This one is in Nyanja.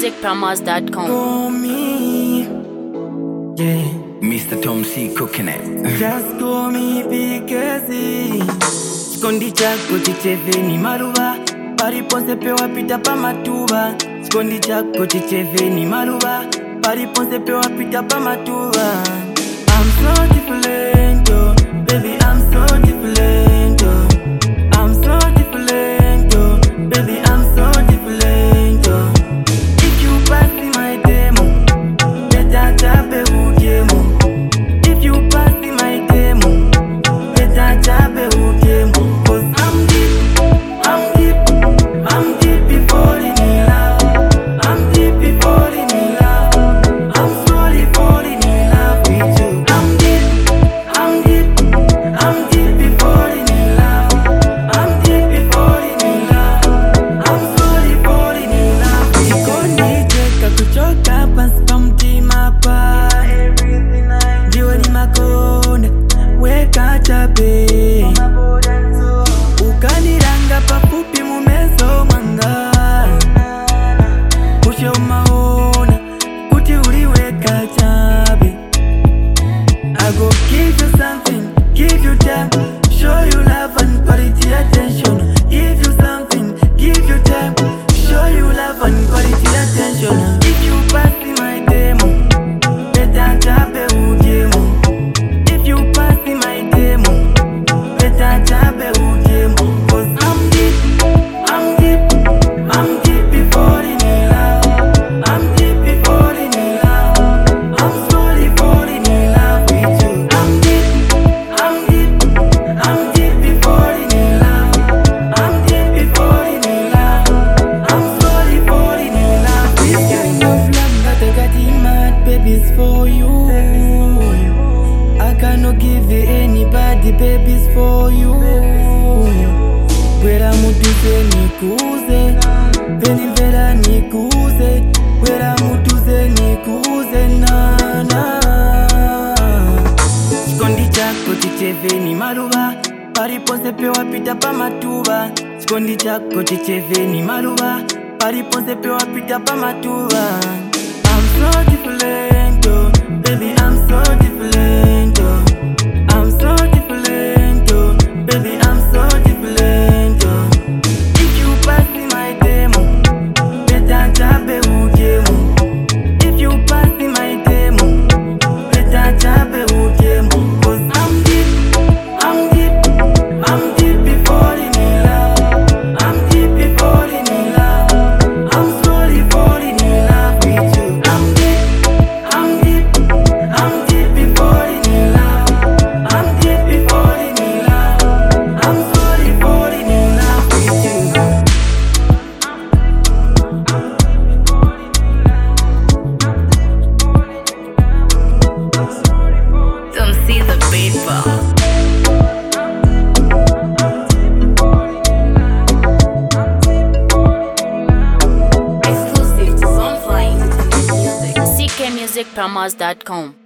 ckmusicpromos.com. Call me, yeah. Mr. Tom C cooking it. Just call me Pikezi. Chikondi chako chicheveni maruva, pariponse pewapita pamatuva. Chikondi chako chicheveni maruva, pariponse pewapita pamatuva. I'm so different, oh, baby, I'm so different, oh. I'm so different, oh, baby, I'm so different, oh. If you pass in my demo, better tape ugemo. If you pass in my demo, better tape ugemo. 'Cause I'm deep falling in love. I'm deep falling in love. I'm slowly falling in love with you. I'm deep falling in love. I'm deep falling in love. I'm slowly falling in love with you. Chikondi kuchoka pasi pa mtima pa. Ndiwe ni makonda weka chape. Ukaniranga pafupi mumeso mwanga. Ushe umaona kuti uliweka chape. I go give you something, give you time, show you love and quality attention. Give you something, give you time, show you love and quality attention. If you pass in my demo, better tape ugemo. If you pass in my demo, better tape ugemo. 'Cause I'm deep falling in love. I'm deep falling in love. I'm slowly falling in love with you. I'm deep falling in love. I'm deep falling in love. I'm slowly falling in love with you. This kind of love that I got in my baby's for you. I cannot give it anybody, baby's for you. Wera mutuze nikuze, veni vera nikuze. Wera mutuze nikuze na. Chikondi chako chicheveni maruva, pariponse pewapita pamatuva. Chikondi chako chicheveni maruva, pariponse pewapita pamatuva. I'm so different, oh, baby, I'm so different, oh. I'm so different, oh, baby, I'm so different, oh. If you pass in my demo, better tape ugemo. If you pass in my demo, better tape ugemo. 'Cause I'm deep falling in love. I'm deep falling in love. I'm slowly falling in love with you. I'm deep falling in love. I'm deep falling in love. I'm slowly falling in love with you. Don't see the paper. Exclusive to Sunfly Music. ckmusicpromos.com.